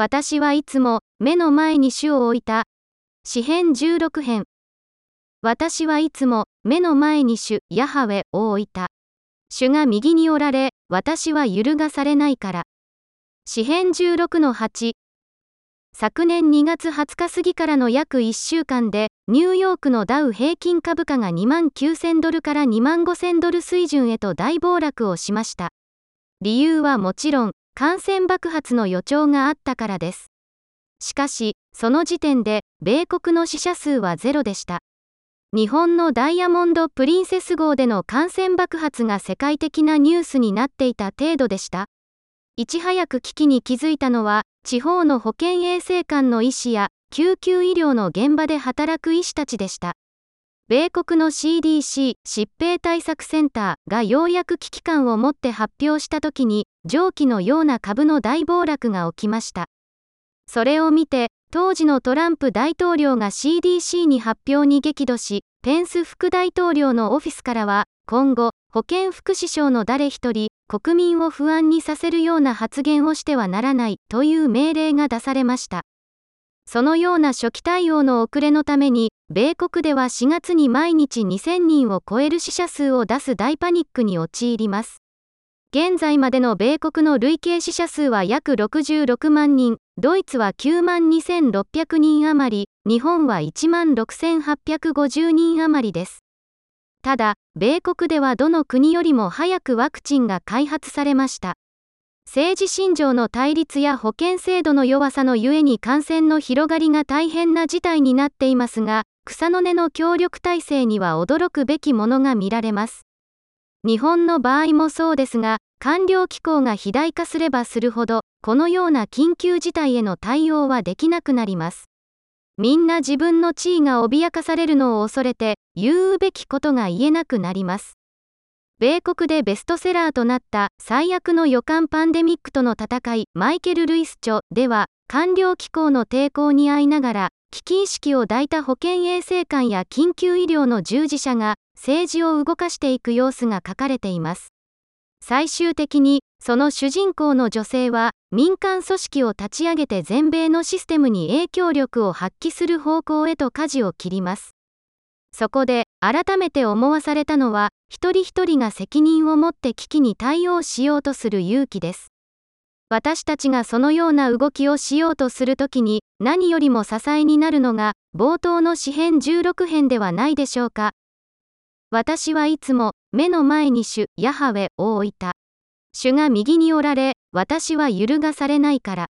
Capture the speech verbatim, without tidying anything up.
私はいつも目の前に主を置いた。詩編じゅうろく編。私はいつも目の前に主ヤハウェを置いた。主が右におられ、私は揺るがされないから。詩編じゅうろくのはち。昨年にがつはつか過ぎからの約いっしゅうかんで、ニューヨークのダウ平均株価がにまんきゅうせんドルからにまんごせんドル水準へと大暴落をしました。理由はもちろん、感染爆発の予兆があったからです。しかし、その時点で、米国の死者数はゼロでした。日本のダイヤモンド・プリンセス号での感染爆発が世界的なニュースになっていた程度でした。いち早く危機に気づいたのは、地方の保健衛生官の医師や、救急医療の現場で働く医師たちでした。米国の シーディーシー 疾病対策センターがようやく危機感を持って発表したときに、蒸気のような株の大暴落が起きました。それを見て、当時のトランプ大統領が シーディーシー に発表に激怒し、ペンス副大統領のオフィスからは、今後、保健福祉省の誰一人、国民を不安にさせるような発言をしてはならないという命令が出されました。そのような初期対応の遅れのために、米国ではしがつに毎日にせんにんを超える死者数を出す大パニックに陥ります。現在までの米国の累計死者数は約ろくじゅうろくまんにん、ドイツはきゅうまんにせんろっぴゃくにん余り、日本はいちまんろくせんはっぴゃくごじゅうにん余りです。ただ、米国ではどの国よりも早くワクチンが開発されました。政治信条の対立や保健制度の弱さのゆえに感染の広がりが大変な事態になっていますが、草の根の協力体制には驚くべきものが見られます。日本の場合もそうですが、官僚機構が肥大化すればするほど、このような緊急事態への対応はできなくなります。みんな自分の地位が脅かされるのを恐れて、言うべきことが言えなくなります。米国でベストセラーとなった最悪の予感パンデミックとの戦い、マイケル・ルイス著では、官僚機構の抵抗に遭いながら、危機意識を抱いた保健衛生官や緊急医療の従事者が、政治を動かしていく様子が書かれています。最終的に、その主人公の女性は、民間組織を立ち上げて全米のシステムに影響力を発揮する方向へと舵を切ります。そこで、改めて思わされたのは、一人一人が責任を持って危機に対応しようとする勇気です。私たちがそのような動きをしようとするときに、何よりも支えになるのが、冒頭の詩編じゅうろく編ではないでしょうか。私はいつも、目の前に主、ヤハウェを置いた。主が右におられ、私は揺るがされないから。